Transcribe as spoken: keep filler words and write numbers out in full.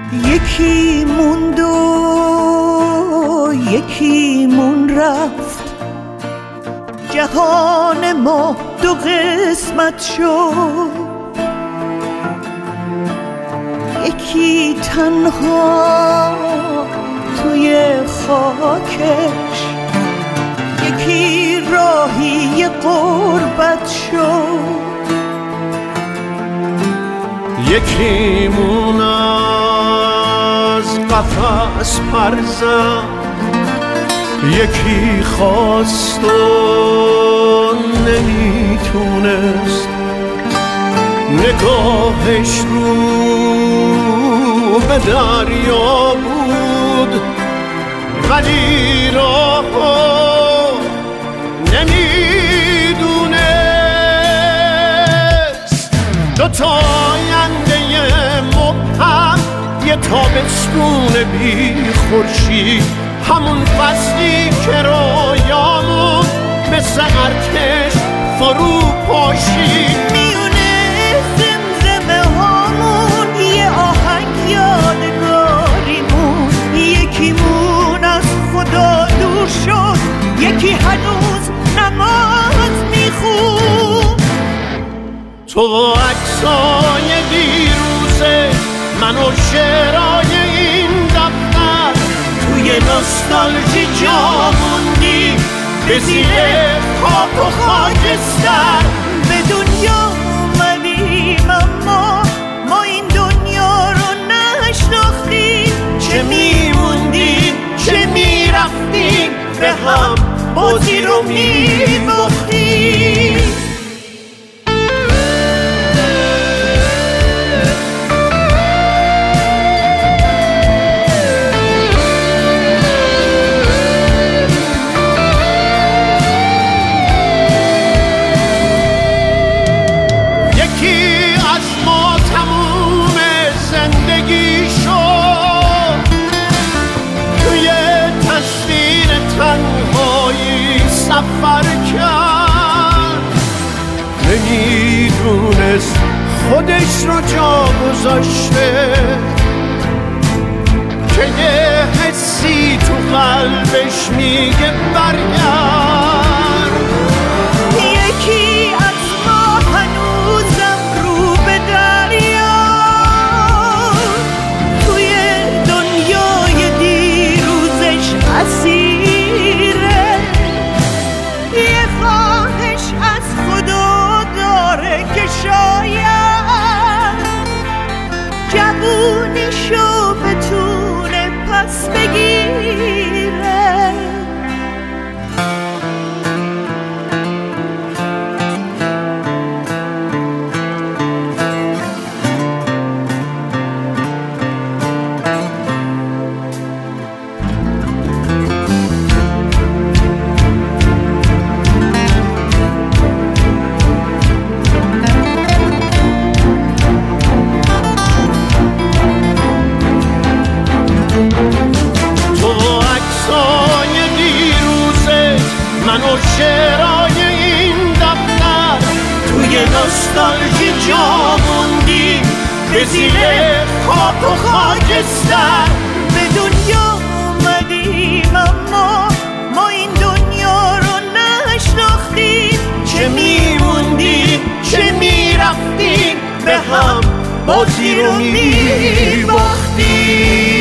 یکی موند و یکی مون رفت، جهان ما دو قسمت شد. یکی تنها توی خاکش، یکی راهی غربت شد. یکی مون از قفس پر زد، یکی خواست و نمیتونست، نگاهش رو به دریا بود ولی راهو نمیدونست. دوتا آینده مبهم، یه تابستون بی خورشید، همون فصلی که رویامون مثل ارتش فرو پاشید. میونه زمزمه هامون یه آهنگ یادگاریمون، یکی مون از خدا دور شد، یکی هنوز نماز میخون. تو عکسای دیروزه، من و شعرهای این دفتر، توی نوستالژی جا موندی به زیر خاک و خاکستر. به دنیا اومدیم اما ما این دنیا رو نشناختیم، چه میموندیم چه میرفتیم، به هم بازی رو میباختیم. سفر کرد، نمیدونست خودش رو جا گذاشته، که یه حسی تو قلبش میگه برگرد. یکی از ما هنوزم رو به دریا، توی دنیای دیروزش اسیره. یه خواهش از خدا داره که شاید جوونیشو بتونه پس بگیره. شعرهای این دفتر، توی نوستالژی جا موندی به زیر خاک و خاکستر. به دنیا اومدیم اما ما این دنیا رو نشناختیم، چه میموندیم چه میرفتیم، به هم بازی رو میباختیم.